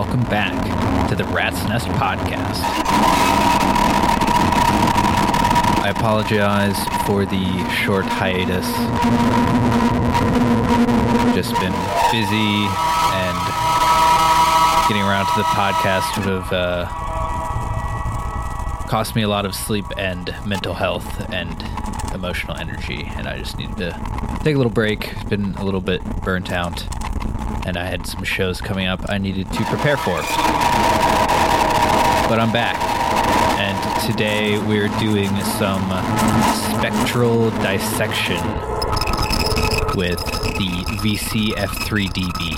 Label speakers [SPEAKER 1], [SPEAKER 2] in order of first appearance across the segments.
[SPEAKER 1] welcome back to the Rat's Nest Podcast. I apologize for the short hiatus. Just been busy, and getting around to the podcast would have cost me a lot of sleep and mental health and emotional energy, and I just needed to take a little break. Been a little bit burnt out, and I had some shows coming up I needed to prepare for. But I'm back, and today we're doing some spectral dissection with the VC-F3DB.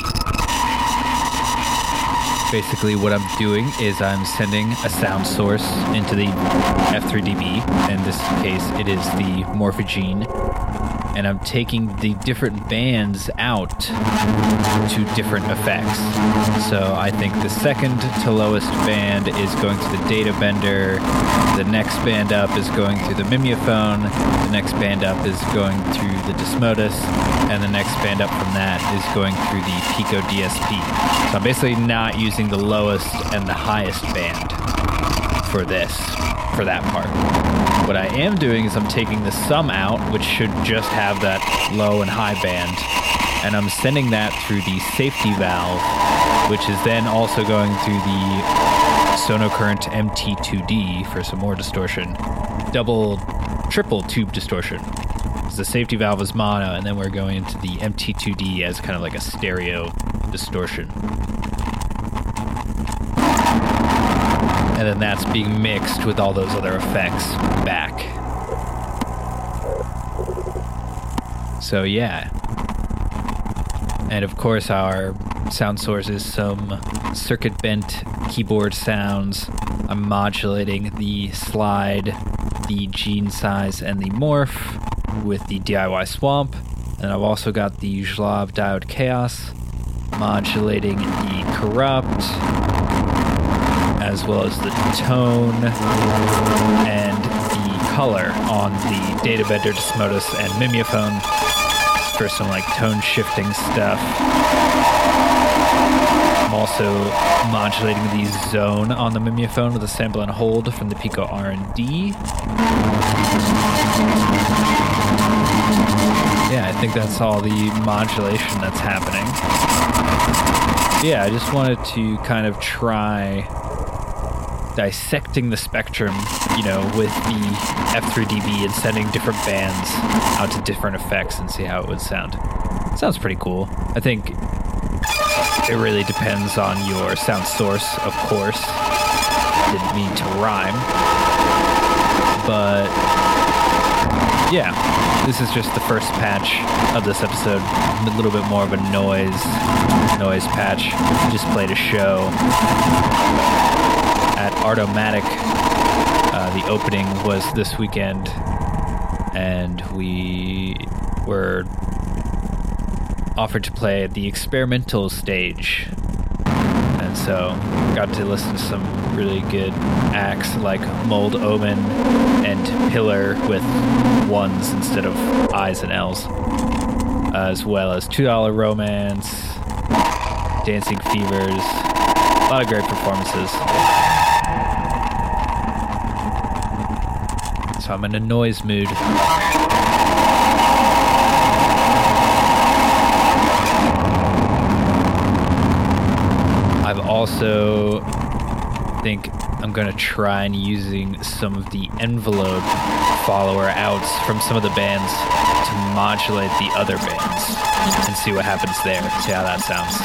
[SPEAKER 1] Basically what I'm doing is I'm sending a sound source into the F3DB. In this case, it is the Morphogene. And I'm taking the different bands out to different effects. So I think the second to lowest band is going to the Data Bender, the next band up is going through the Mimeophone, the next band up is going through the Desmodus, and the next band up from that is going through the Pico DSP. So I'm basically not using the lowest and the highest band for that part. What I am doing is I'm taking the sum out, which should just have that low and high band, and I'm sending that through the safety valve, which is then also going through the Sonocurrent MT2D for some more distortion. Triple tube distortion. The safety valve is mono, and then we're going into the MT2D as kind of like a stereo distortion. And then that's being mixed with all those other effects back. So yeah. And of course our sound source is some circuit bent keyboard sounds. I'm modulating the slide, the gene size, and the morph with the DIY swamp. And I've also got the Zhlav diode chaos, modulating the corrupt, as well as the tone and the color on the Data Bender, Desmodus, and Mimeophone for some like tone shifting stuff. I'm also modulating the zone on the Mimeophone with a sample and hold from the Pico R&D. Yeah, I think that's all the modulation that's happening. Yeah, I just wanted to kind of try dissecting the spectrum, with the F3DB and sending different bands out to different effects and see how it would sound. It sounds pretty cool. I think it really depends on your sound source, of course. Didn't mean to rhyme. But yeah, this is just the first patch of this episode. A little bit more of a noise patch. Just played a show at Artomatic. The opening was this weekend, and we were offered to play at the experimental stage, and so got to listen to some really good acts like Mold Omen and Pillar with ones instead of I's and L's, as well as $2 Romance, Dancing Fevers, a lot of great performances. So I'm in a noise mood. I've also think I'm going to try and using some of the envelope follower outs from some of the bands to modulate the other bands and see what happens there. See how that sounds.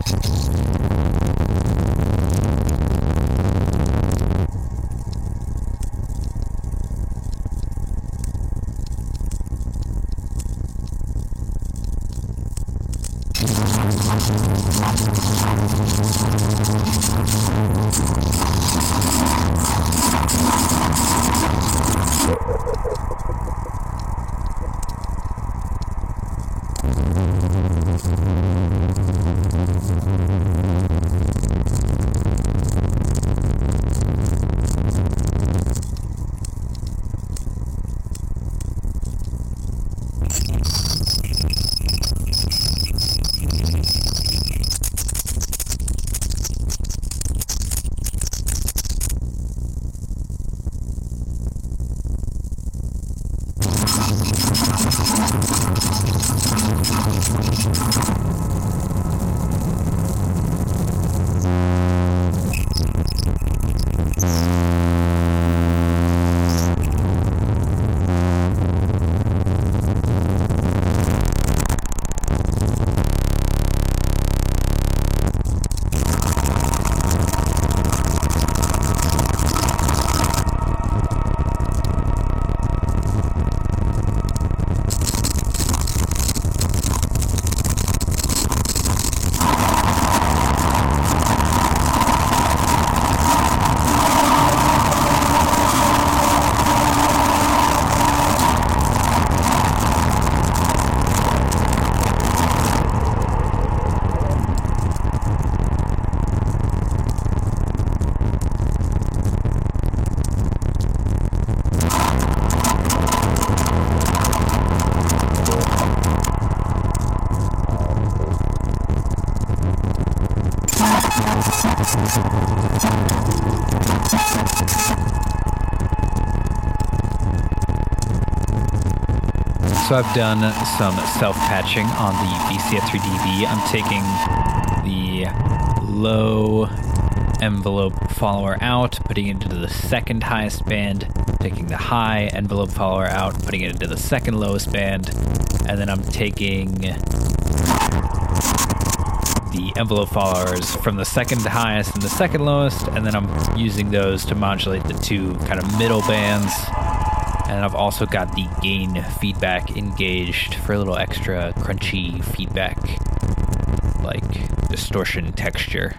[SPEAKER 1] So I've done some self-patching on the VCF3DB. I'm taking the low envelope follower out, putting it into the second highest band, taking the high envelope follower out, putting it into the second lowest band, and then I'm taking the envelope followers from the second highest and the second lowest, and then I'm using those to modulate the two kind of middle bands. And I've also got the gain feedback engaged for a little extra crunchy feedback, like distortion texture.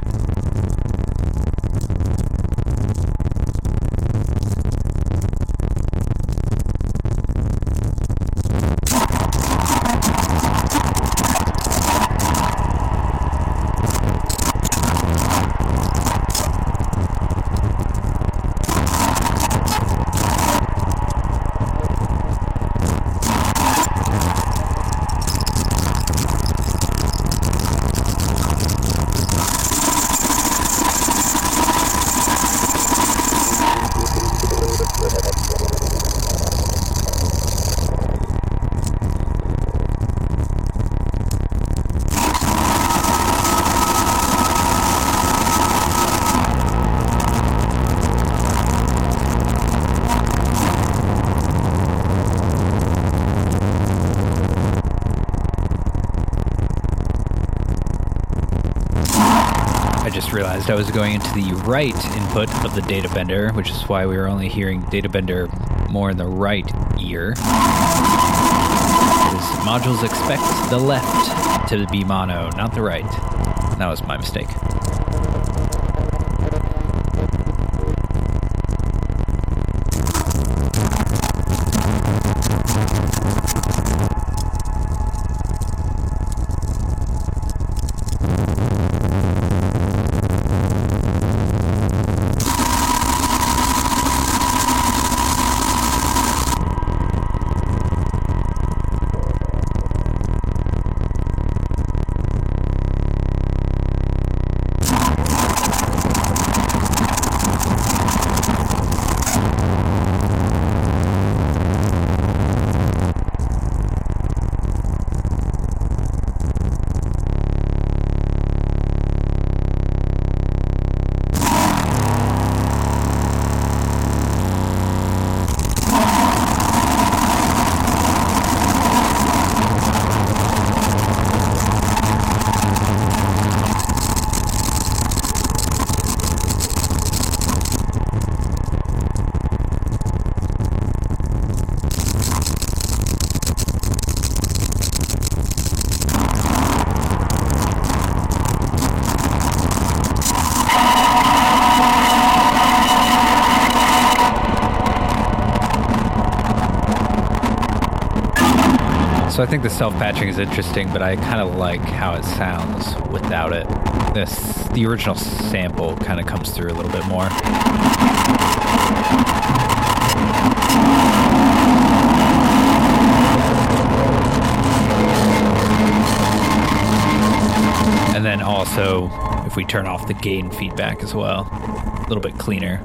[SPEAKER 1] Realized I was going into the right input of the data bender, which is why we were only hearing data bender more in the right ear. Because modules expect the left to be mono, not the right. That was my mistake. So I think the self-patching is interesting, but I kind of like how it sounds without it. The original sample kind of comes through a little bit more. And then also, if we turn off the gain feedback as well, a little bit cleaner.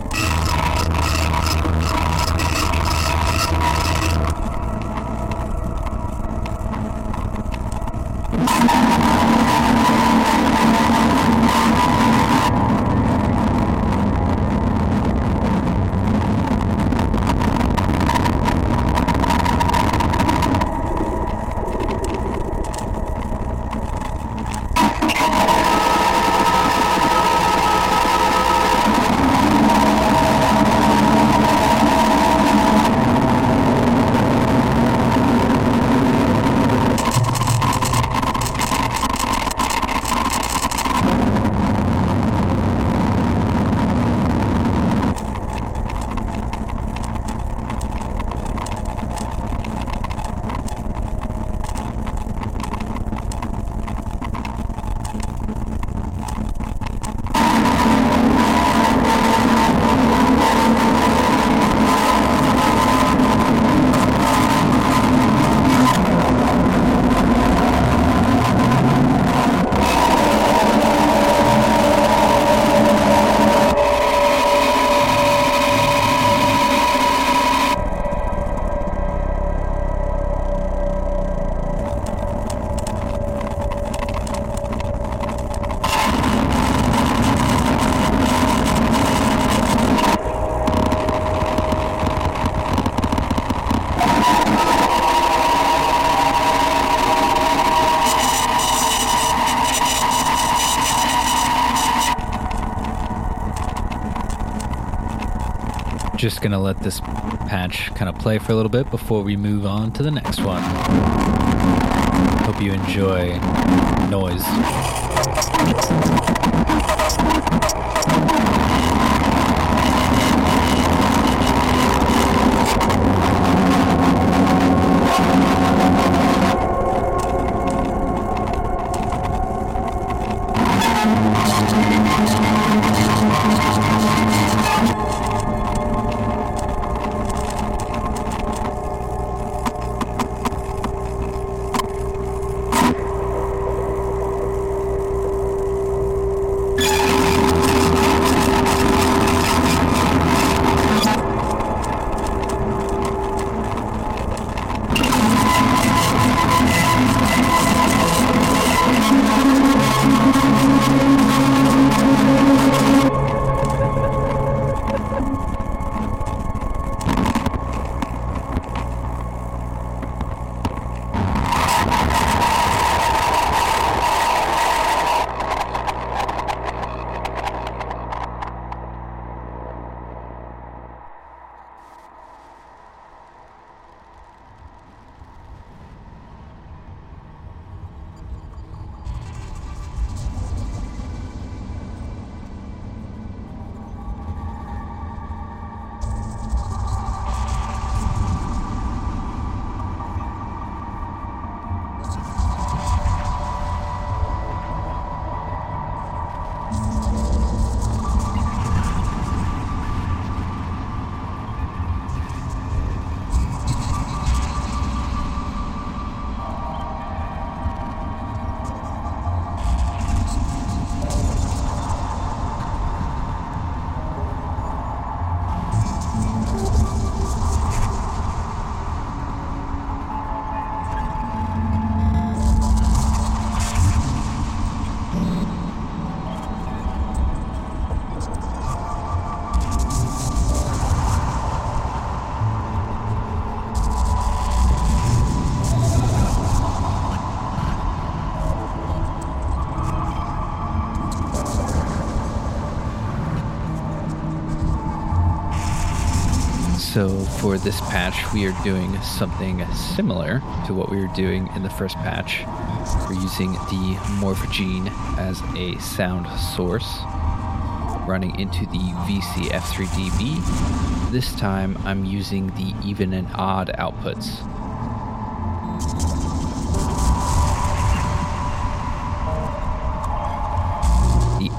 [SPEAKER 1] Just gonna let this patch kind of play for a little bit before we move on to the next one. Hope you enjoy noise. So for this patch, we are doing something similar to what we were doing in the first patch. We're using the Morphogene as a sound source, running into the VC F3DB. This time I'm using the even and odd outputs.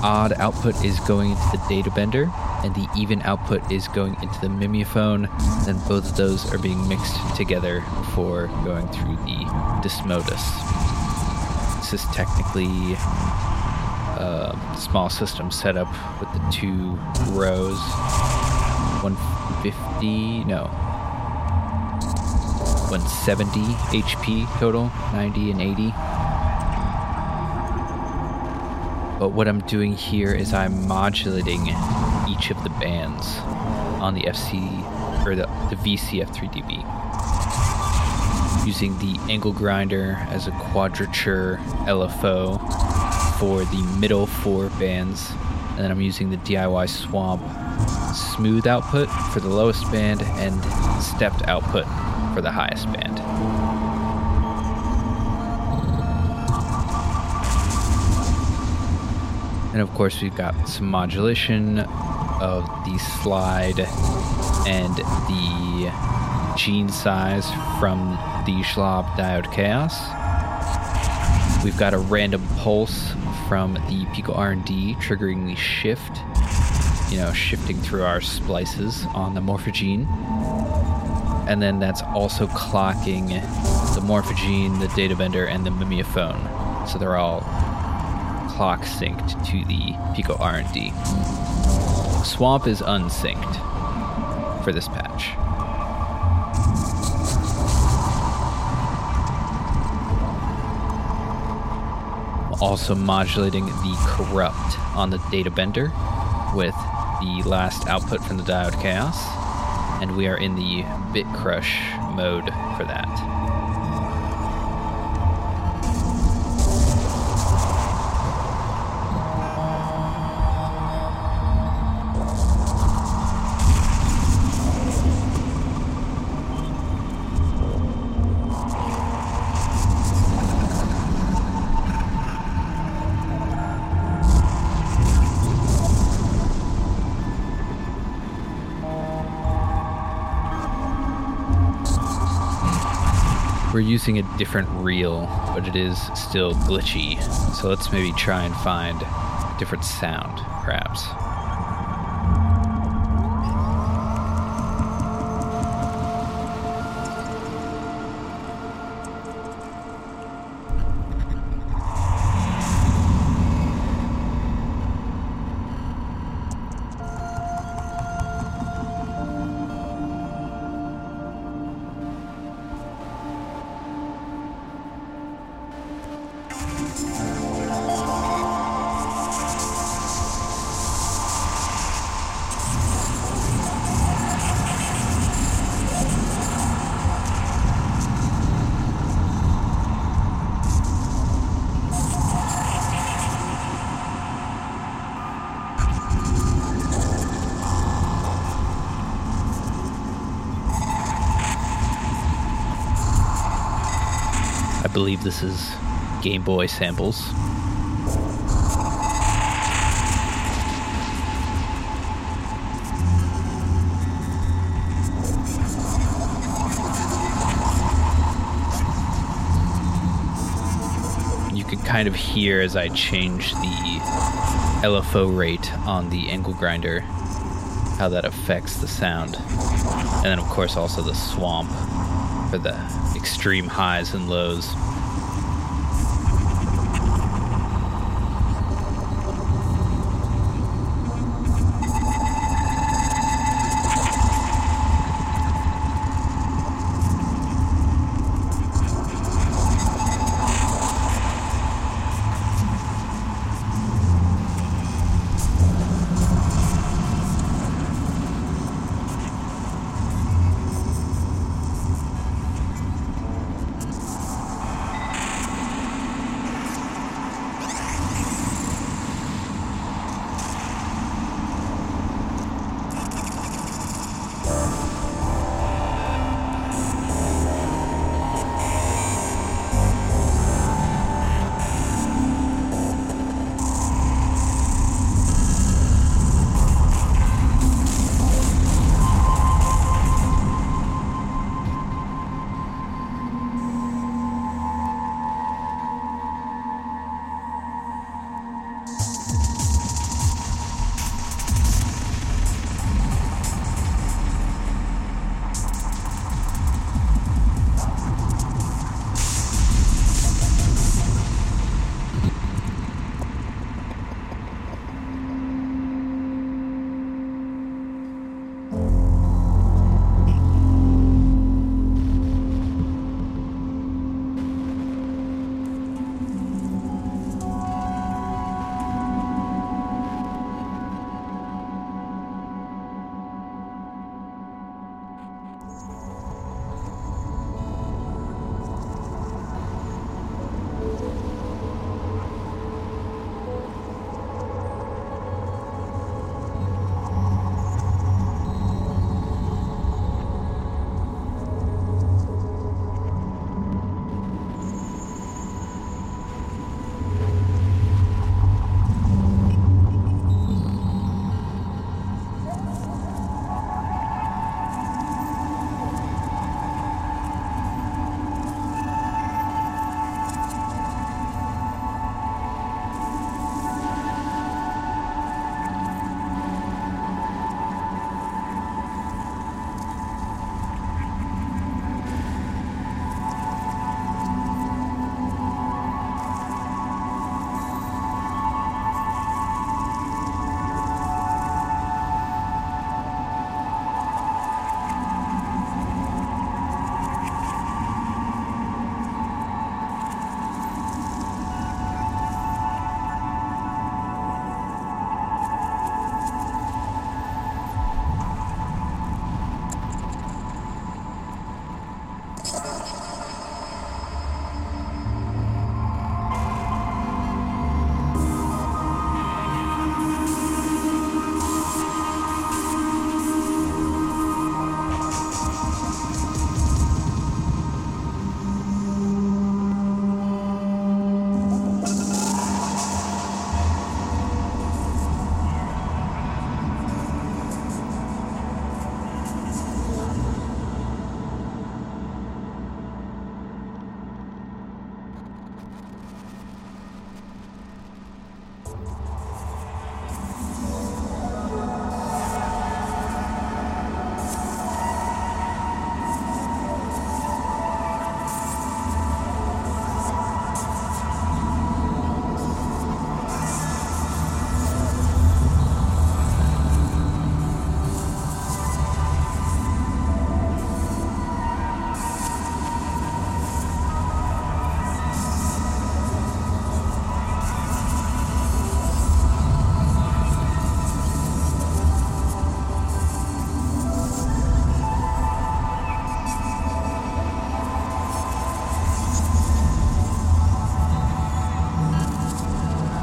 [SPEAKER 1] odd output is going into the data bender, and the even output is going into the mimeophone. Then both of those are being mixed together before going through the Desmodus. This is technically a small system setup with the 2 rows. 170 HP total, 90 and 80. But what I'm doing here is I'm modulating each of the bands on the VC F3DB, using the angle grinder as a quadrature LFO for the middle 4 bands, and then I'm using the DIY Swamp smooth output for the lowest band and stepped output for the highest band. And of course we've got some modulation of the slide and the gene size from the Schlab Diode Chaos. We've got a random pulse from the Pico R&D triggering the shift, shifting through our splices on the Morphogene. And then that's also clocking the Morphogene, the data bender, and the mimeophone. So they're all clock synced to the Pico R&D. Swamp is unsynced for this patch. Also modulating the corrupt on the data bender with the last output from the Diode Chaos, and we are in the bit crush mode for that. We're using a different reel, but it is still glitchy. So let's maybe try and find a different sound, perhaps. I believe this is Game Boy samples. You can kind of hear as I change the LFO rate on the angle grinder how that affects the sound. And then of course also the swamp for the extreme highs and lows.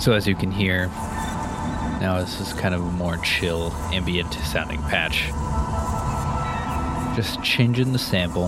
[SPEAKER 1] So as you can hear, now this is kind of a more chill, ambient sounding patch. Just changing the sample.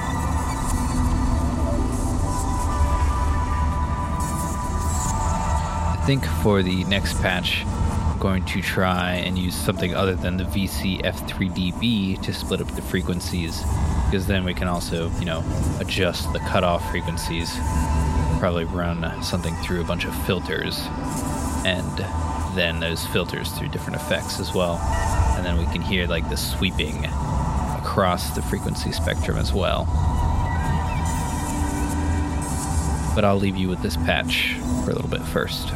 [SPEAKER 1] I think for the next patch, I'm going to try and use something other than the VCF3dB to split up the frequencies, because then we can also, adjust the cutoff frequencies. Probably run something through a bunch of filters, and then those filters through different effects as well. And then we can hear like the sweeping across the frequency spectrum as well. But I'll leave you with this patch for a little bit first.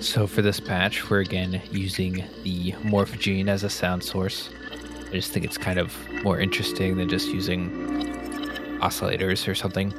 [SPEAKER 1] So for this patch, we're again using the Morphogene as a sound source. I just think it's kind of more interesting than just using oscillators or something.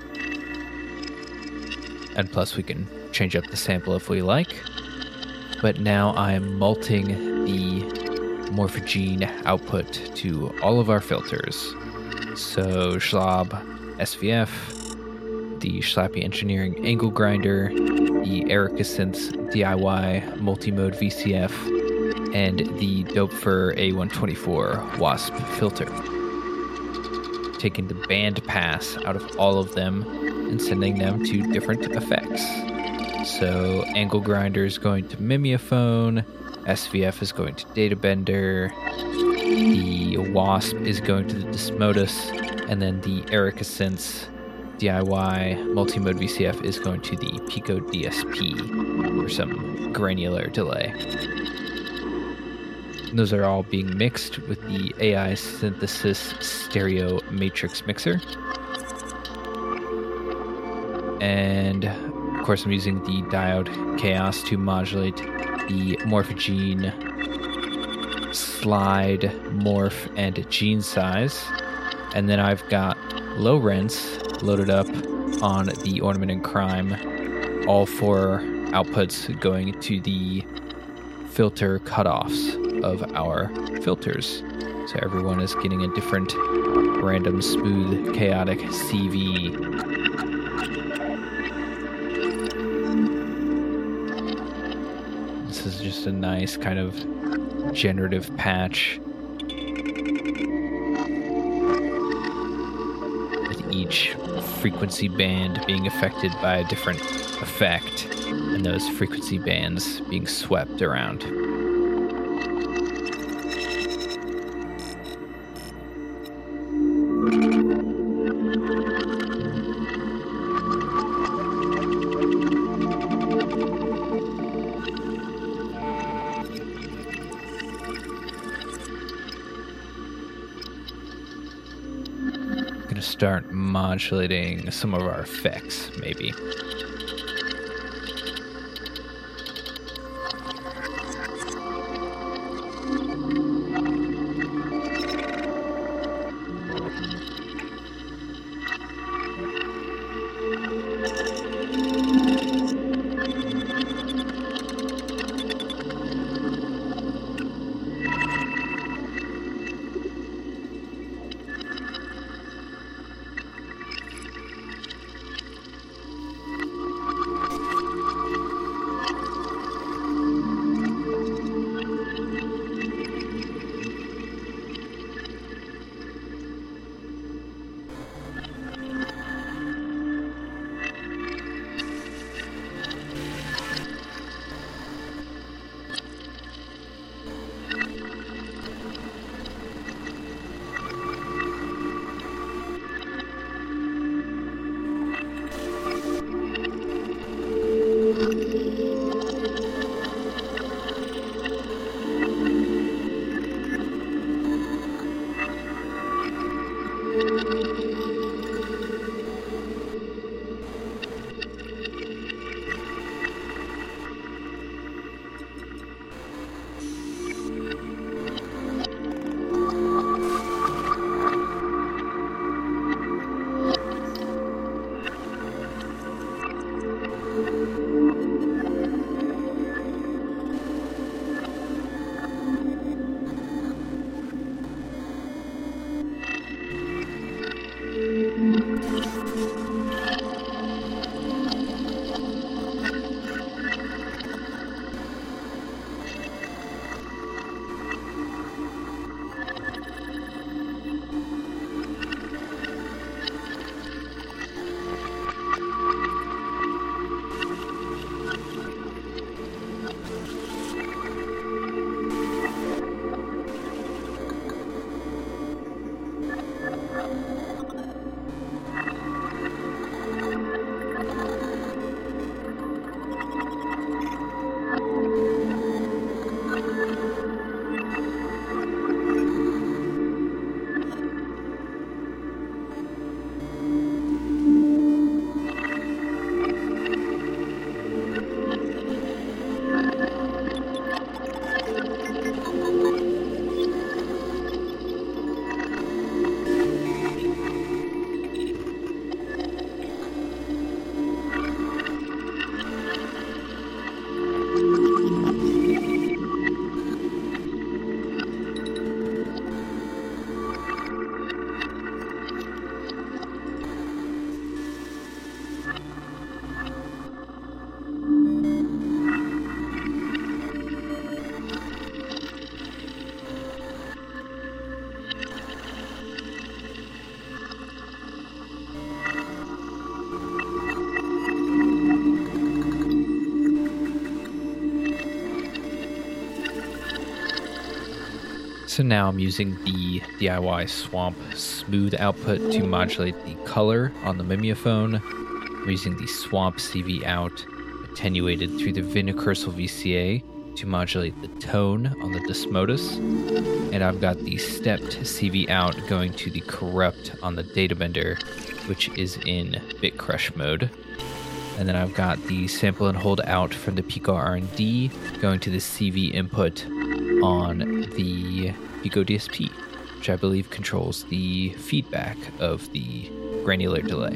[SPEAKER 1] And plus we can change up the sample if we like. But now I'm multing the Morphogene output to all of our filters. So Schlab SVF, the Schlappy Engineering Angle Grinder, the Erica Synths DIY Multimode VCF, and the Doepfer A124 Wasp filter. Taking the band pass out of all of them and sending them to different effects. So Angle Grinder is going to Mimeophone, SVF is going to Databender, the Wasp is going to the Desmodus, and then the Erica Synths DIY Multimode VCF is going to the Pico DSP for some granular delay. And those are all being mixed with the AI Synthesis Stereo Matrix Mixer. And of course I'm using the Diode Chaos to modulate the Morphogene slide, morph, and gene size. And then I've got low rents loaded up on the Ornament and Crime, all four outputs going to the filter cutoffs of our filters. So everyone is getting a different random, smooth, chaotic CV. This is just a nice kind of generative patch with each frequency band being affected by a different effect and those frequency bands being swept around. Start modulating some of our effects, maybe. So now I'm using the DIY Swamp Smooth output to modulate the color on the Mimeophone. I'm using the Swamp CV out attenuated through the Vinicursal VCA to modulate the tone on the Desmodus. And I've got the stepped CV out going to the Corrupt on the Databender, which is in Bit Crush mode. And then I've got the Sample and Hold out from the Pico R&D going to the CV input on the Pico DSP, which I believe controls the feedback of the granular delay.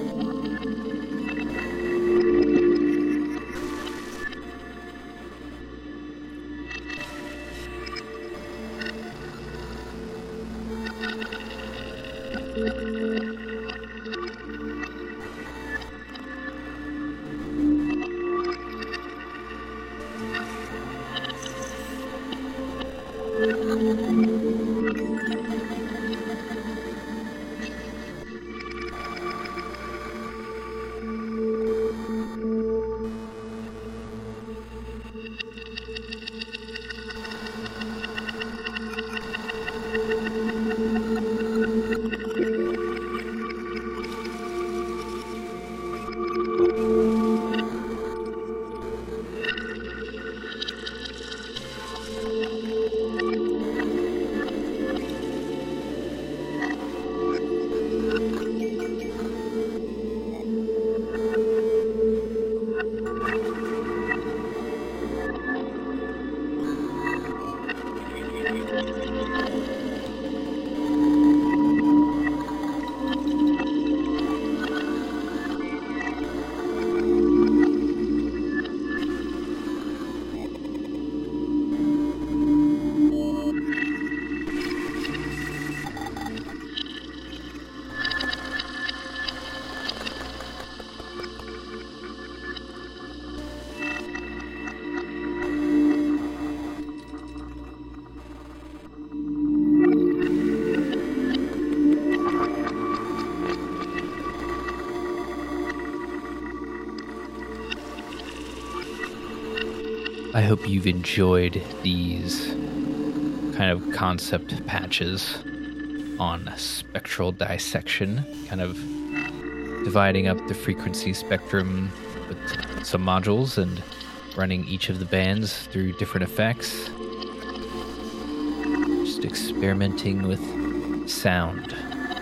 [SPEAKER 1] I hope you've enjoyed these kind of concept patches on spectral dissection, kind of dividing up the frequency spectrum with some modules and running each of the bands through different effects. Just experimenting with sound.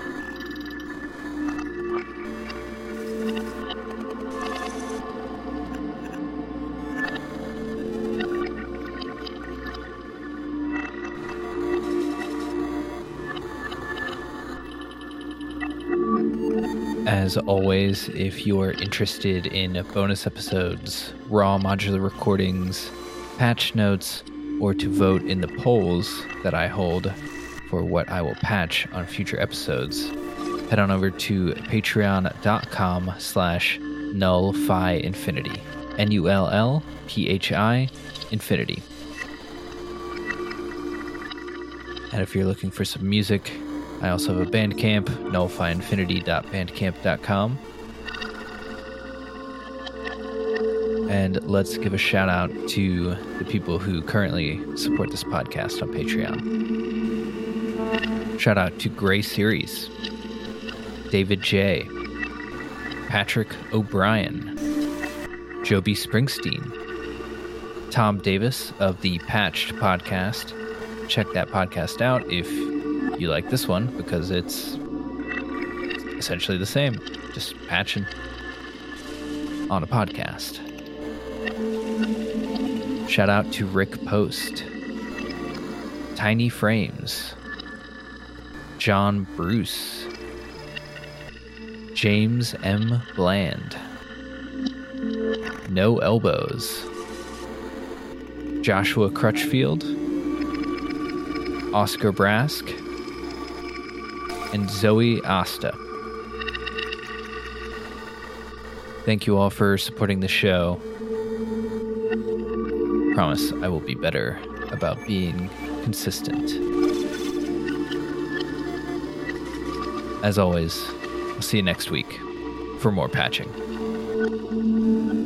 [SPEAKER 1] As always, if you are interested in bonus episodes, raw modular recordings, patch notes, or to vote in the polls that I hold for what I will patch on future episodes, head on over to patreon.com/nullphi-infinity. NULLPHI infinity. And if you're looking for some music, I also have a Bandcamp, nullphiinfinity.bandcamp.com. And let's give a shout out to the people who currently support this podcast on Patreon. Shout out to Gray Series, David J., Patrick O'Brien, Joby Springsteen, Tom Davis of the Patched Podcast. Check that podcast out if you like this one, because it's essentially the same, just patching on a podcast. Shout out to Rick Post, Tiny Frames, John Bruce, James M. Bland, No Elbows, Joshua Crutchfield, Oscar Brask, and Zoe Asta. Thank you all for supporting the show. Promise I will be better about being consistent. As always, I'll see you next week for more patching.